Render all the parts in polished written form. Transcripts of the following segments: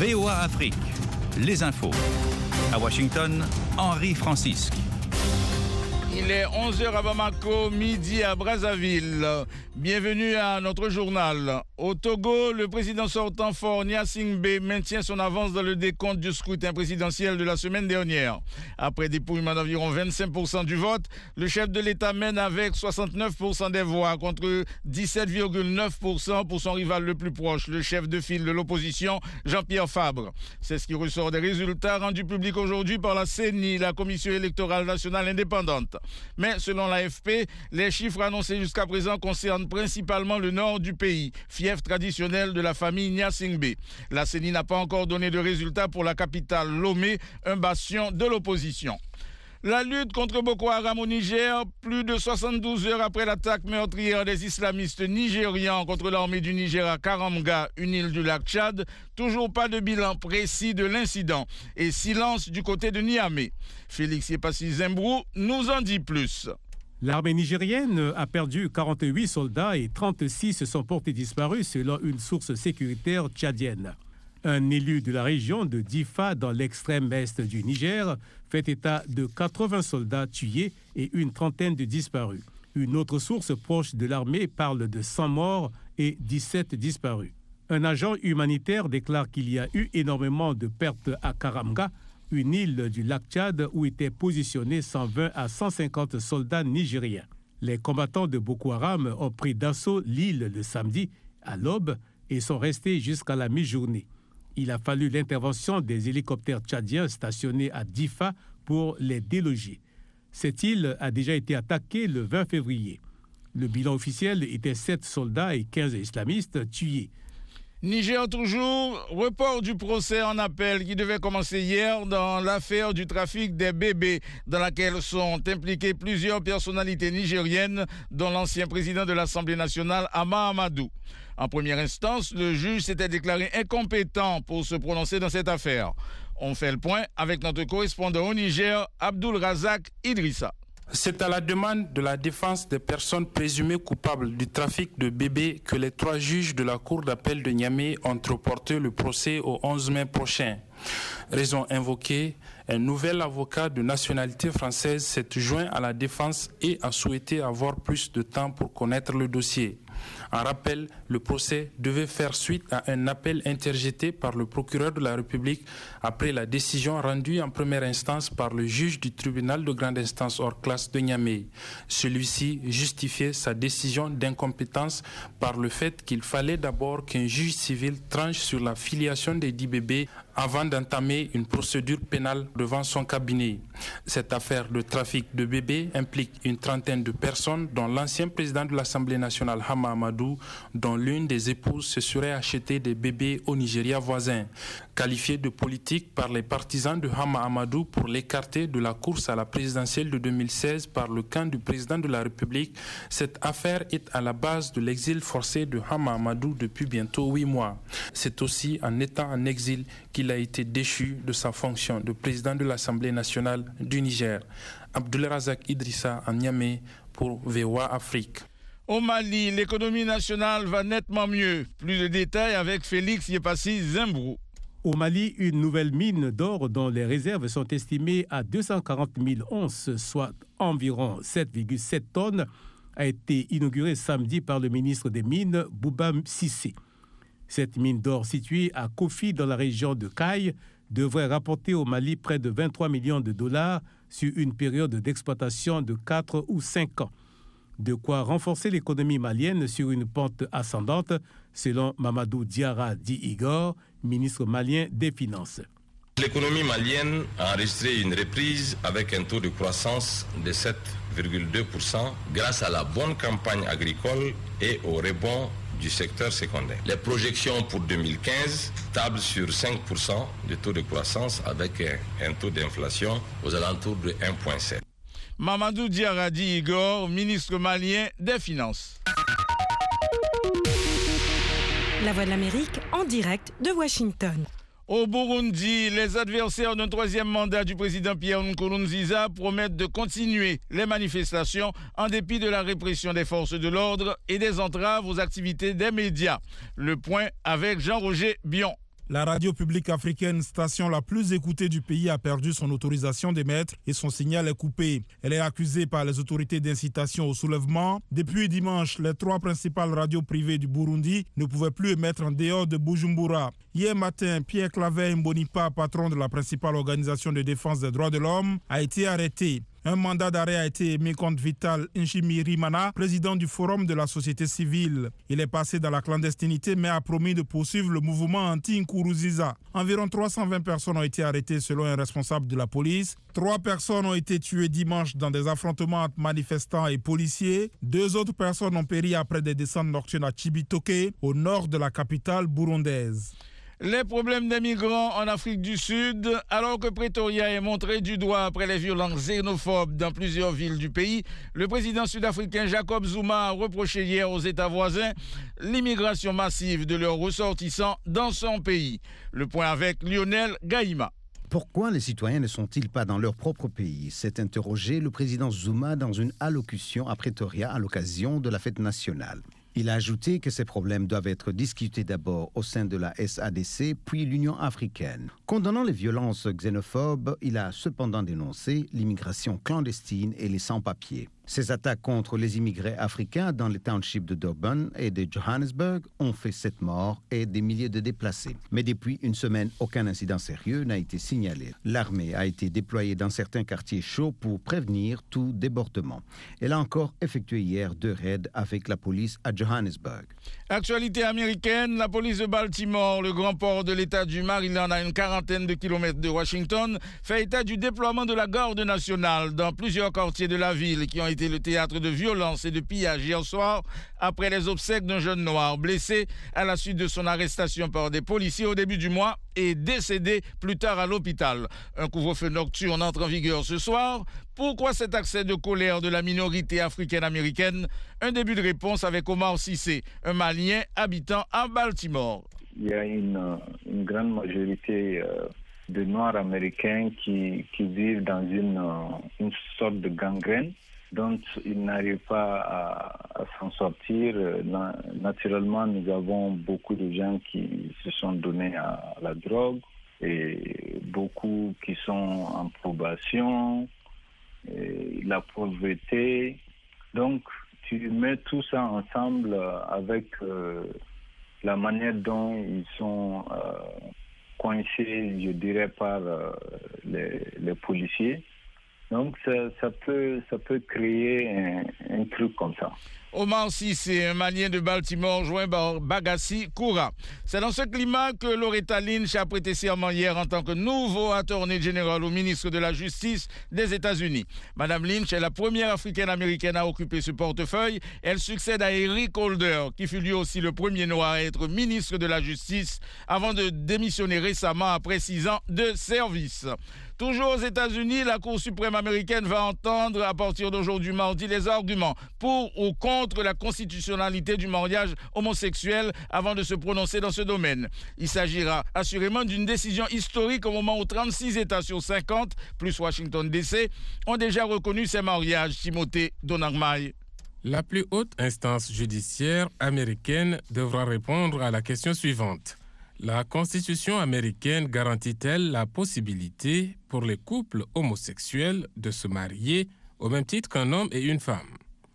VOA Afrique, les infos. À Washington, Henri Francisque. Il est 11h à Bamako, midi à Brazzaville. Bienvenue à notre journal. Au Togo, le président sortant Faure Gnassingbé maintient son avance dans le décompte du scrutin présidentiel de la semaine dernière. Après dépouillement d'environ 25% du vote, le chef de l'État mène avec 69% des voix contre 17,9% pour son rival le plus proche, le chef de file de l'opposition, Jean-Pierre Fabre. C'est ce qui ressort des résultats rendus publics aujourd'hui par la CENI, la Commission électorale nationale indépendante. Mais selon l'AFP, les chiffres annoncés jusqu'à présent concernent principalement le nord du pays, fief traditionnel de la famille Gnassingbé. La CENI n'a pas encore donné de résultats pour la capitale Lomé, un bastion de l'opposition. La lutte contre Boko Haram au Niger, plus de 72 heures après l'attaque meurtrière des islamistes nigérians contre l'armée du Niger à Karamga, une île du lac Tchad, toujours pas de bilan précis de l'incident et silence du côté de Niamey. Félix Yepassi Zembrou nous en dit plus. L'armée nigérienne a perdu 48 soldats et 36 sont portés disparus selon une source sécuritaire tchadienne. Un élu de la région de Difa, dans l'extrême est du Niger, fait état de 80 soldats tués et une trentaine de disparus. Une autre source proche de l'armée parle de 100 morts et 17 disparus. Un agent humanitaire déclare qu'il y a eu énormément de pertes à Karamga, une île du lac Tchad où étaient positionnés 120 à 150 soldats nigériens. Les combattants de Boko Haram ont pris d'assaut l'île le samedi à l'aube et sont restés jusqu'à la mi-journée. Il a fallu l'intervention des hélicoptères tchadiens stationnés à Difa pour les déloger. Cette île a déjà été attaquée le 20 février. Le bilan officiel était 7 soldats et 15 islamistes tués. Niger toujours, report du procès en appel qui devait commencer hier dans l'affaire du trafic des bébés dans laquelle sont impliquées plusieurs personnalités nigériennes dont l'ancien président de l'Assemblée nationale, Hama Amadou. En première instance, le juge s'était déclaré incompétent pour se prononcer dans cette affaire. On fait le point avec notre correspondant au Niger, Abdul Razak Idrissa. C'est à la demande de la défense des personnes présumées coupables du trafic de bébés que les 3 juges de la Cour d'appel de Niamey ont reporté le procès au 11 mai prochain. Raison invoquée, un nouvel avocat de nationalité française s'est joint à la défense et a souhaité avoir plus de temps pour connaître le dossier. En rappel, le procès devait faire suite à un appel interjeté par le procureur de la République après la décision rendue en première instance par le juge du tribunal de grande instance hors classe de Niamey. Celui-ci justifiait sa décision d'incompétence par le fait qu'il fallait d'abord qu'un juge civil tranche sur la filiation des 10 bébés avant d'entamer une procédure pénale devant son cabinet. Cette affaire de trafic de bébés implique une trentaine de personnes, dont l'ancien président de l'Assemblée nationale, Hama Amadou, dont l'une des épouses se serait acheté des bébés au Nigeria voisin. Qualifié de politique par les partisans de Hama Amadou pour l'écarter de la course à la présidentielle de 2016 par le camp du président de la République, cette affaire est à la base de l'exil forcé de Hama Amadou depuis bientôt 8 mois. C'est aussi en étant en exil qu'il a été déchu de sa fonction de président de l'Assemblée nationale du Niger. Abdul Razak Idrissa en Niamey pour VOA Afrique. Au Mali, l'économie nationale va nettement mieux. Plus de détails avec Félix Yepassi Zembrou. Au Mali, une nouvelle mine d'or dont les réserves sont estimées à 240 000 onces, soit environ 7,7 tonnes, a été inaugurée samedi par le ministre des Mines, Bouba Cissé. Cette mine d'or située à Kofi dans la région de Kaye devrait rapporter au Mali près de 23 millions de dollars sur une période d'exploitation de 4 ou 5 ans. De quoi renforcer l'économie malienne sur une pente ascendante, selon Mamadou Diarra Di Igor, ministre malien des Finances. L'économie malienne a enregistré une reprise avec un taux de croissance de 7,2% grâce à la bonne campagne agricole et au rebond du secteur secondaire. Les projections pour 2015 tablent sur 5% de taux de croissance avec un taux d'inflation aux alentours de 1,7%. Mamadou Diarra Di Igor, ministre malien des Finances. La Voix de l'Amérique en direct de Washington. Au Burundi, les adversaires d'un 3e mandat du président Pierre Nkurunziza promettent de continuer les manifestations en dépit de la répression des forces de l'ordre et des entraves aux activités des médias. Le point avec Jean-Roger Bion. La radio publique africaine, station la plus écoutée du pays, a perdu son autorisation d'émettre et son signal est coupé. Elle est accusée par les autorités d'incitation au soulèvement. Depuis dimanche, les 3 principales radios privées du Burundi ne pouvaient plus émettre en dehors de Bujumbura. Hier matin, Pierre Claver Mbonipa, patron de la principale organisation de défense des droits de l'homme, a été arrêté. Un mandat d'arrêt a été émis contre Vital Nshimirimana, président du Forum de la société civile. Il est passé dans la clandestinité mais a promis de poursuivre le mouvement anti-Nkuruziza. Environ 320 personnes ont été arrêtées selon un responsable de la police. 3 personnes ont été tuées dimanche dans des affrontements entre manifestants et policiers. 2 autres personnes ont péri après des descentes nocturnes à Cibitoke, au nord de la capitale burundaise. Les problèmes des migrants en Afrique du Sud, alors que Pretoria est montré du doigt après les violences xénophobes dans plusieurs villes du pays, le président sud-africain Jacob Zuma a reproché hier aux États voisins l'immigration massive de leurs ressortissants dans son pays. Le point avec Lionel Gaïma. Pourquoi les citoyens ne sont-ils pas dans leur propre pays? S'est interrogé le président Zuma dans une allocution à Pretoria à l'occasion de la fête nationale. Il a ajouté que ces problèmes doivent être discutés d'abord au sein de la SADC, puis l'Union africaine. Condamnant les violences xénophobes, il a cependant dénoncé l'immigration clandestine et les sans-papiers. Ces attaques contre les immigrés africains dans les townships de Durban et de Johannesburg ont fait 7 morts et des milliers de déplacés. Mais depuis une semaine, aucun incident sérieux n'a été signalé. L'armée a été déployée dans certains quartiers chauds pour prévenir tout débordement. Elle a encore effectué hier 2 raids avec la police à Johannesburg. Actualité américaine, la police de Baltimore, le grand port de l'État du Maryland à une quarantaine de kilomètres de Washington, fait état du déploiement de la garde nationale dans plusieurs quartiers de la ville qui ont été le théâtre de violences et de pillages hier soir après les obsèques d'un jeune noir blessé à la suite de son arrestation par des policiers au début du mois et décédé plus tard à l'hôpital. Un couvre-feu nocturne entre en vigueur ce soir. Pourquoi cet accès de colère de la minorité africaine-américaine? Un début de réponse avec Omar Cissé, un Malien habitant à Baltimore. Il y a une grande majorité de Noirs américains qui vivent dans une sorte de gangrène dont ils n'arrivent pas à s'en sortir. Naturellement, nous avons beaucoup de gens qui se sont donnés à la drogue et beaucoup qui sont en probation, et la pauvreté. Donc, tu mets tout ça ensemble avec la manière dont ils sont coincés, je dirais, par les policiers. Donc, ça peut créer un truc comme ça. Omar Cissé, un Malien de Baltimore, joint par Bagassi Koura. C'est dans ce climat que Loretta Lynch a prêté serment hier en tant que nouveau attorney général au ministre de la Justice des États-Unis. Madame Lynch est la première africaine-américaine à occuper ce portefeuille. Elle succède à Eric Holder, qui fut lui aussi le premier noir à être ministre de la Justice avant de démissionner récemment après 6 ans de service. Toujours aux États-Unis, la Cour suprême américaine va entendre à partir d'aujourd'hui mardi les arguments pour ou contre la constitutionnalité du mariage homosexuel avant de se prononcer dans ce domaine. Il s'agira assurément d'une décision historique au moment où 36 États sur 50, plus Washington DC, ont déjà reconnu ces mariages. Timothée Donangmai. La plus haute instance judiciaire américaine devra répondre à la question suivante. La Constitution américaine garantit-elle la possibilité pour les couples homosexuels de se marier au même titre qu'un homme et une femme?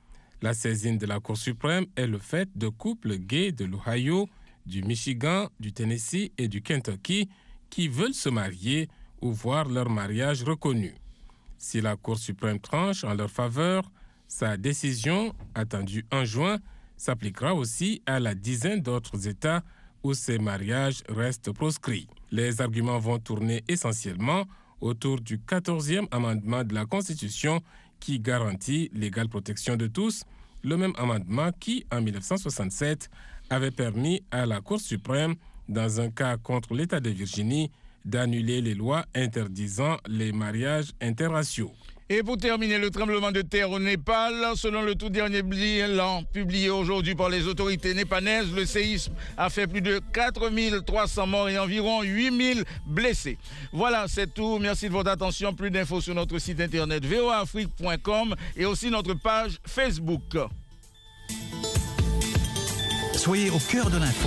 La saisine de la Cour suprême est le fait de couples gays de l'Ohio, du Michigan, du Tennessee et du Kentucky qui veulent se marier ou voir leur mariage reconnu. Si la Cour suprême tranche en leur faveur, sa décision, attendue en juin, s'appliquera aussi à la dizaine d'autres États où ces mariages restent proscrits. Les arguments vont tourner essentiellement autour du 14e amendement de la Constitution qui garantit l'égale protection de tous, le même amendement qui, en 1967, avait permis à la Cour suprême, dans un cas contre l'État de Virginie, d'annuler les lois interdisant les mariages interraciaux. Et pour terminer, le tremblement de terre au Népal, selon le tout dernier bilan publié aujourd'hui par les autorités népalaises, le séisme a fait plus de 4300 morts et environ 8000 blessés. Voilà, c'est tout. Merci de votre attention. Plus d'infos sur notre site internet voaafrique.com et aussi notre page Facebook. Soyez au cœur de l'info.